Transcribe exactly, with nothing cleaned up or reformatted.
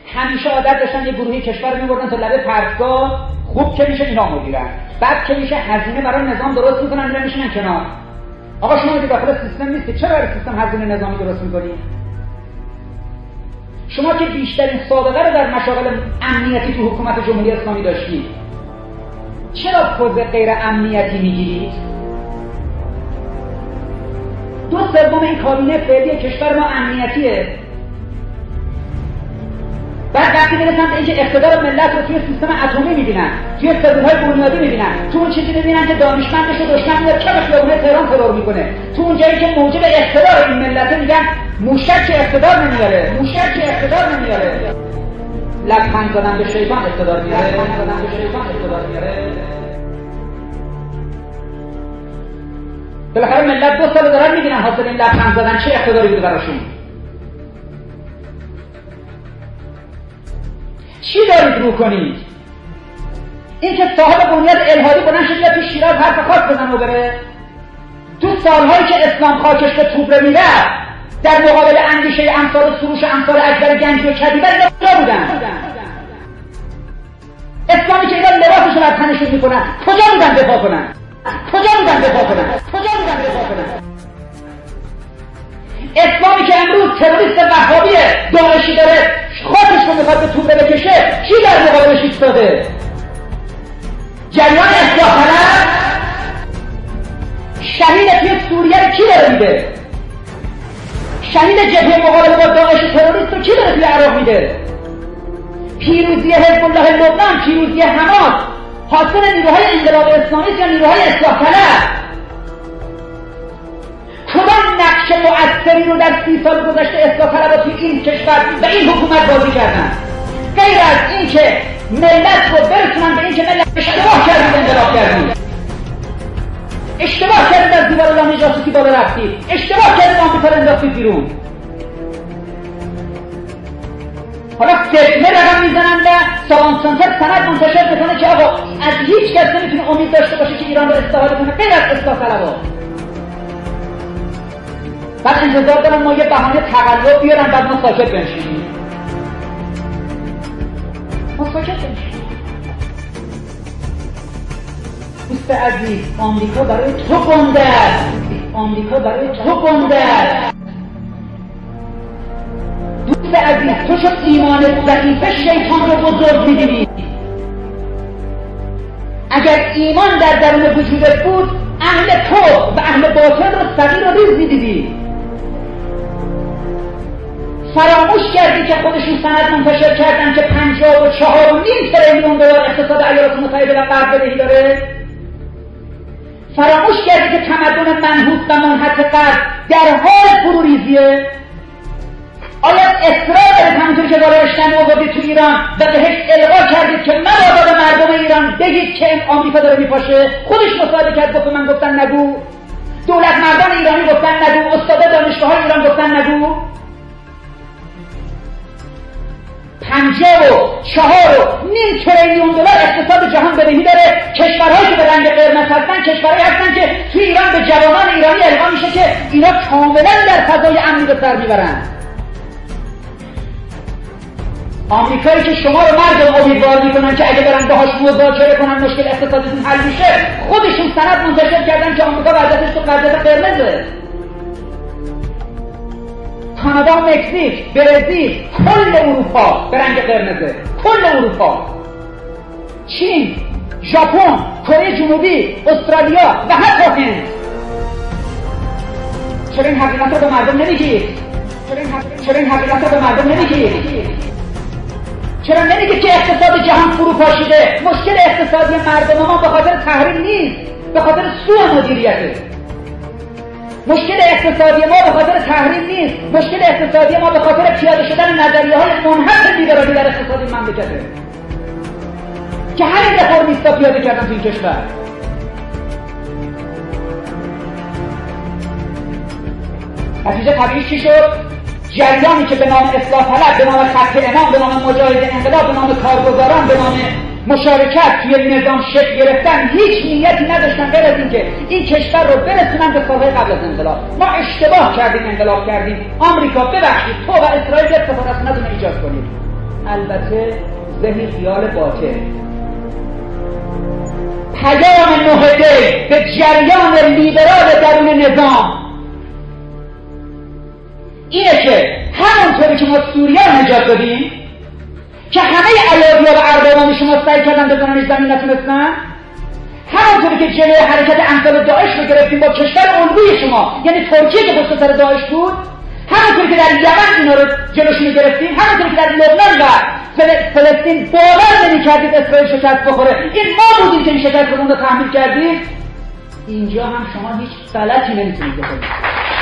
همیشه عادت داشتن یه گروهی کشور رو می‌بردن تا لبه پرتگاه، خوب که میشه اینا مدیرن، بعد که میشه هزینه برای نظام درست میکنن میرن میشینن کنار. آقا شما که داخل سیستم نیستی چرا برای سیستم هزینه نظامی درست میکنی؟ شما که بیشترین سابقه رو در مشاغل امنیتی تو حکومت جمهوری اسلامی داشتید، چرا پوز غیر امنیتی میگیرید؟ دو سوم این کابینه فعلی کشور ما امنیتیه. بعد وقتی میرسن به اینکه اقتدار ملت رو توی سیستم اتمی میبینن، توی سلولهای بنیادی میبینن، تو اون چیزی میبینن که دانشمندش و دشمن میاد کم خیابونه تهران ترور میکنه، تو اون جایی که موجب اقتدار این ملت میگن موشک که اقتدار نمیاره، موشک که اقتدار نمیاره. لبخند زدن به شیطان اقتدار میاره، لبخند زدن به شیطان اقتدار میاره. بالاخره ملت دو سال دارن میبینن حاصل این لبخند زدن چه اقتداری بوده براشون. چی دارید رو کنید؟ این که صاحب بنیاد الهادی بلند شد یا تو شیراز حرف خاص بزن و بره، تو سالهایی که اسلام خاکش به توبره میرفت در مقابل اندیشه امثال سروش امثال اکبر گنجی و کدیبه اینا کجا بودن؟ اسلامی که اینا لباسشون از تنشون میکنن کجا بودن دفاع کنن؟ کجا بودن دفاع کنن؟ کجا بودن دفاع کنن؟ اسلامی که امروز تروریست وهابی داعشی داره خودش رو میخواد به توبه بکشه، کی در مقابلش ایستاده؟ جریان اصلاح طلب شهید توی سوریه رو کی داره میده؟ شهید جبهه مقابله با داعش تروریست رو کی داره توی عراق میده؟ پیروزی حزب الله لبنان، پیروزی حماس حاصل نیروهای انقلاب اسلامی یا نیروهای اصلاح طلب؟ کدام نقش مؤثری رو در سی سال گذشته اصلاح طلبها توی این کشور و این حکومت بازی کردن؟ غیر از این که ملت رو برسونن به این که ملت اشتباه کردید انقلاب کردید، اشتباه کردید از دیوار لانه جاسوسی بالا رفتید، اشتباه کردید آمریکا رو انداختید بیرون. حالا فتنه رقم میزنن و سالان سنتر سند منتشر بکنه که آقا از هیچ کس نمیتونه امید داشته باشه که ایران رو استفاده کنه غیر از اصلاح طلبها. بعد انتظار دارن ما یه بهانه تقلب بیارن بعد ما ساکت بنشینیم. ما ساکت بنشینیم. دوست عزیز، آمریکا برای تو گنده است. آمریکا برای تو گنده است. دوست عزیز، تو شد ایمان ضعیف شیطان رو بزرگ می‌بینی. اگر ایمان در درون وجودت بود، اهل تو و اهل باطل رو صغیر و ریز می‌دیدی. فراموش کردی که خودشون سند منتشر کردن که پنجاه و چهار و نیم تریلیون دلار اقتصاد ایالات متحده و قرض بدهی داره؟ فراموش کردی که تمدن منحوس و منحط غرب در حال فروریزیه؟ آیا اصرار دارید همونطور که داره اشتن آوردید تو ایران و بهش القا کردید که مبادا به مردم ایران بگید که آمریکا داره میپاشه؟ خودش مصاحبه کرد گفت من گفتن نگو، دولت مردان ایرانی گفتن نگو، استاد دانشگاه های ایران گفتن نگو. پنجاه و چهار و نیم تریلیون دلار اقتصاد جهان بدهی داره. کشورهایی که به رنگ قرمز هستن کشورهایی هستن که توی ایران به جوانان ایرانی القا میشه که اینا کاملا در فضای امنی به سر میبرن. آمریکایی که شما رو مردم امیدوار میکنن که اگه برن باهاش مذاکره کنن مشکل اقتصادیتون حل میشه، خودشون سند منتشر کردن که آمریکا وضعیتش تو وضعیت قرمزه. کانادا، مکزیک، برزیل، کل اروپا به رنگ قرمزه، کل اروپا. چین، ژاپن، کره جنوبی، استرالیا و حتی هند. چرا این حقیقت رو به مردم نمیگید؟ چرا این حقیقت رو به مردم نمیگید؟ چرا نمیگید که اقتصاد جهان فرو پاشیده؟ مشکل اقتصادی مردم ما به خاطر تحریم نیست، به خاطر سوء مدیریته. مشکل اقتصادی ما به خاطر تحریم نیست، مشکل اقتصادی ما به خاطر پیاده شدن نظریه‌های منحط لیبرالی در اقتصاد این مملکته که همین رفرمیستا پیاده کردن تو این کشور. نتیجه طبیعی چی شد؟ جریانی که به نام اصلاح طلب، به نام خط امام، به نام مجاهد انقلاب، به نام کارگزاران، به نام مشارکت توی نظام شکل گرفتن، هیچ نیتی نداشتن غیر از اینکه این کشور رو برسونن به سالهای قبل از انقلاب. ما اشتباه کردیم، انقلاب کردیم. آمریکا ببخشید، تو و اسرائیل سفارتخونه‌تون رو ایجاد کنید. البته ذهن خیال باطل. پیام نهضه به جریان لیبرال درون نظام اینه که همونطوری که ما سوریه رو نجات دادیم که همه ایادی‌ها و اربابان شما سعی کردن بزنن زمین نتونستن، همونطوری که جلوی حرکت امثال داعش رو گرفتیم با کشور الگوی شما یعنی ترکیه که پشت سر داعش بود، همونطوری که در یمن اینا رو جلوشون رو گرفتیم، همونطوری که در لبنان و فلسطین باور نمی‌کردید اسرائیل شکست بخوره، این ما بودیم که این شکست رو تحمیل کردیم، اینجا هم شما هیچ غلطی نمیتونید بکنید.